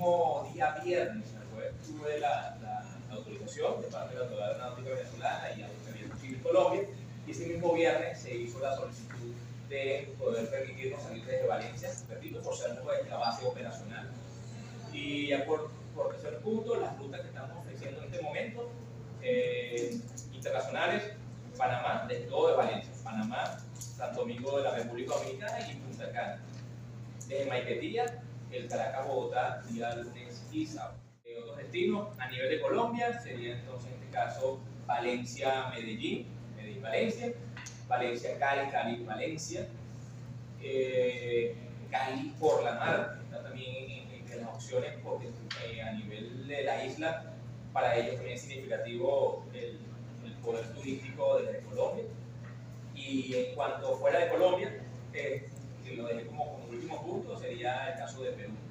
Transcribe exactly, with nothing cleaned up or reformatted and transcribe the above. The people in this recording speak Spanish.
mismo día viernes, el jueves, tuve la, la, la autorización de parte de la Autoridad Aeronáutica Venezolana y Autoridad Civil Colombia, y ese mismo viernes se hizo la solicitud de poder permitirnos salir desde Valencia, repito, por ser nuestra base operacional. Y ya por, por tercer punto, las rutas que estamos ofreciendo en este momento, eh, internacionales, Panamá, desde todo de Valencia, Panamá, Santo Domingo de la República Dominicana y Punta Cana. Desde Maiquetía, el Caracas-Bogotá, día lunes y sábado. Eh, otros destinos a nivel de Colombia sería entonces en este caso Valencia-Medellín, Medellín-Valencia, Valencia-Cali, Cali-Valencia, eh, Cali por la mar, está también entre las opciones porque eh, a nivel de la isla, para ellos también es significativo el, el poder turístico desde Colombia. Y en cuanto fuera de Colombia, eh, que lo dejé como, como último punto, sería el caso de Perú.